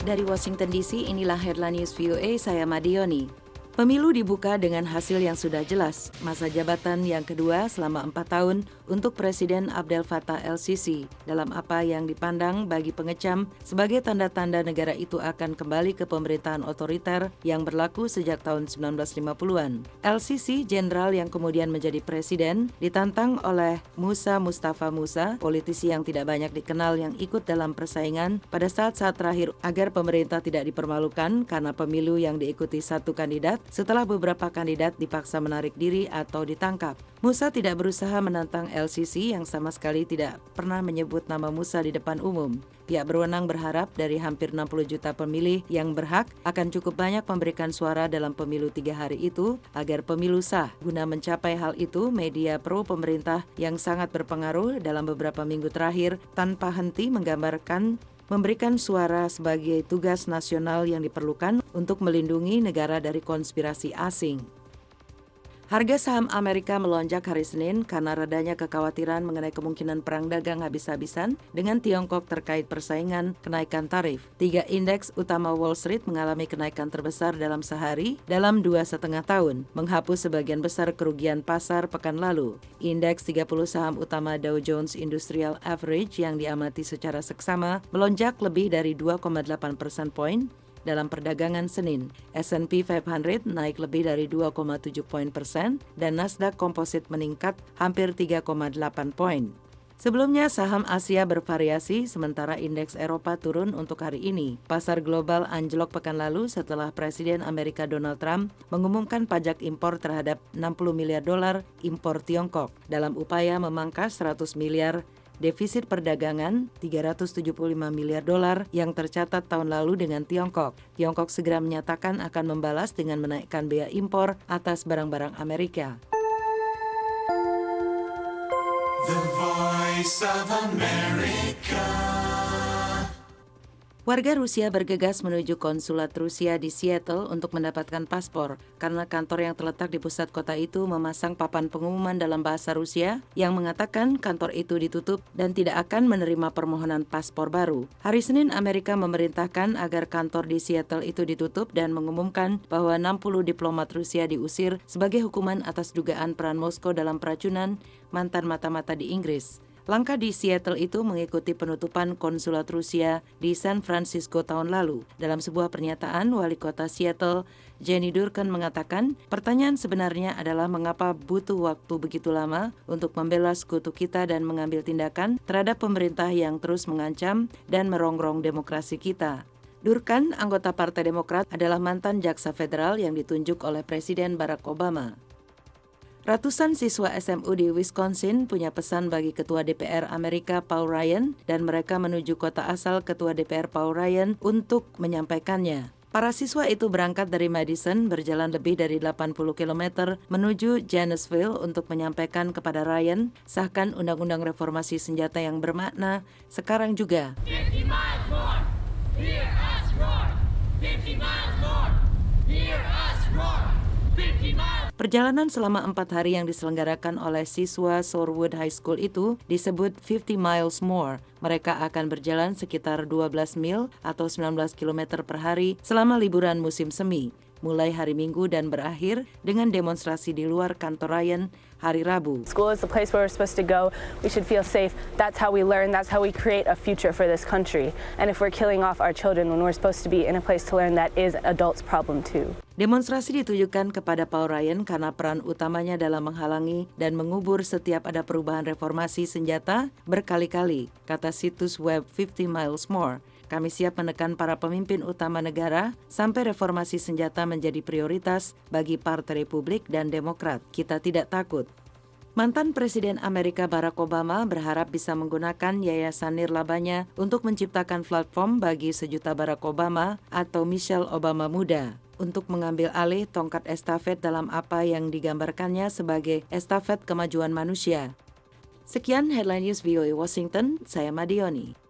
Dari Washington DC, inilah Headline News VOA, saya Madioni. Pemilu dibuka dengan hasil yang sudah jelas, masa jabatan yang kedua selama 4 tahun untuk Presiden Abdel Fattah el-Sisi, dalam apa yang dipandang bagi pengecam sebagai tanda-tanda negara itu akan kembali ke pemerintahan otoriter yang berlaku sejak tahun 1950-an. El-Sisi, jenderal yang kemudian menjadi presiden, ditantang oleh Musa Mustafa Musa, politisi yang tidak banyak dikenal yang ikut dalam persaingan pada saat-saat terakhir agar pemerintah tidak dipermalukan karena pemilu yang diikuti satu kandidat setelah beberapa kandidat dipaksa menarik diri atau ditangkap. Musa tidak berusaha menantang el-Sisi yang sama sekali tidak pernah menyebut nama Musa di depan umum. Pihak berwenang berharap dari hampir 60 juta pemilih yang berhak akan cukup banyak memberikan suara dalam pemilu 3 hari itu agar pemilu sah. Guna mencapai hal itu, media pro pemerintah yang sangat berpengaruh dalam beberapa minggu terakhir tanpa henti memberikan suara sebagai tugas nasional yang diperlukan untuk melindungi negara dari konspirasi asing. Harga saham Amerika melonjak hari Senin karena redanya kekhawatiran mengenai kemungkinan perang dagang habis-habisan dengan Tiongkok terkait persaingan kenaikan tarif. 3 indeks utama Wall Street mengalami kenaikan terbesar dalam sehari dalam 2,5 tahun, menghapus sebagian besar kerugian pasar pekan lalu. Indeks 30 saham utama Dow Jones Industrial Average yang diamati secara seksama melonjak lebih dari 2,8 persen poin dalam perdagangan Senin. S&P 500 naik lebih dari 2,7 poin persen dan Nasdaq Composite meningkat hampir 3,8 poin. Sebelumnya saham Asia bervariasi sementara indeks Eropa turun untuk hari ini. Pasar global anjlok pekan lalu setelah Presiden Amerika Donald Trump mengumumkan pajak impor terhadap 60 miliar dolar impor Tiongkok dalam upaya memangkas 100 miliar defisit perdagangan 375 miliar dolar yang tercatat tahun lalu dengan Tiongkok. Tiongkok segera menyatakan akan membalas dengan menaikkan bea impor atas barang-barang Amerika. The Voice of America. Warga Rusia bergegas menuju konsulat Rusia di Seattle untuk mendapatkan paspor karena kantor yang terletak di pusat kota itu memasang papan pengumuman dalam bahasa Rusia yang mengatakan kantor itu ditutup dan tidak akan menerima permohonan paspor baru. Hari Senin, Amerika memerintahkan agar kantor di Seattle itu ditutup dan mengumumkan bahwa 60 diplomat Rusia diusir sebagai hukuman atas dugaan peran Moskow dalam peracunan mantan mata-mata di Inggris. Langkah di Seattle itu mengikuti penutupan konsulat Rusia di San Francisco tahun lalu. Dalam sebuah pernyataan, Wali Kota Seattle, Jenny Durkan mengatakan, pertanyaan sebenarnya adalah mengapa butuh waktu begitu lama untuk membela sekutu kita dan mengambil tindakan terhadap pemerintah yang terus mengancam dan merongrong demokrasi kita. Durkan, anggota Partai Demokrat, adalah mantan jaksa federal yang ditunjuk oleh Presiden Barack Obama. Ratusan siswa SMU di Wisconsin punya pesan bagi Ketua DPR Amerika Paul Ryan dan mereka menuju kota asal Ketua DPR Paul Ryan untuk menyampaikannya. Para siswa itu berangkat dari Madison berjalan lebih dari 80 km menuju Janesville untuk menyampaikan kepada Ryan sahkan undang-undang reformasi senjata yang bermakna sekarang juga. 50 miles more. Hear us roar. 50 miles more. Hear us roar. 50 miles. Perjalanan selama 4 hari yang diselenggarakan oleh siswa Shorewood High School itu disebut 50 miles more. Mereka akan berjalan sekitar 12 mil atau 19 km per hari selama liburan musim semi, mulai hari Minggu dan berakhir dengan demonstrasi di luar kantor Ryan hari Rabu. School is the place where we're supposed to go. We should feel safe. That's how we learn. That's how we create a future for this country. And if we're killing off our children when we're supposed to be in a place to learn, that is adults' problem too. Demonstrasi ditujukan kepada Paul Ryan karena peran utamanya dalam menghalangi dan mengubur setiap ada perubahan reformasi senjata berkali-kali, kata situs web 50 Miles More. Kami siap menekan para pemimpin utama negara sampai reformasi senjata menjadi prioritas bagi Partai Republik dan Demokrat. Kita tidak takut. Mantan Presiden Amerika Barack Obama berharap bisa menggunakan yayasan nirlabanya untuk menciptakan platform bagi sejuta Barack Obama atau Michelle Obama muda untuk mengambil alih tongkat estafet dalam apa yang digambarkannya sebagai estafet kemajuan manusia. Sekian Headline News VOA Washington, saya Madioni.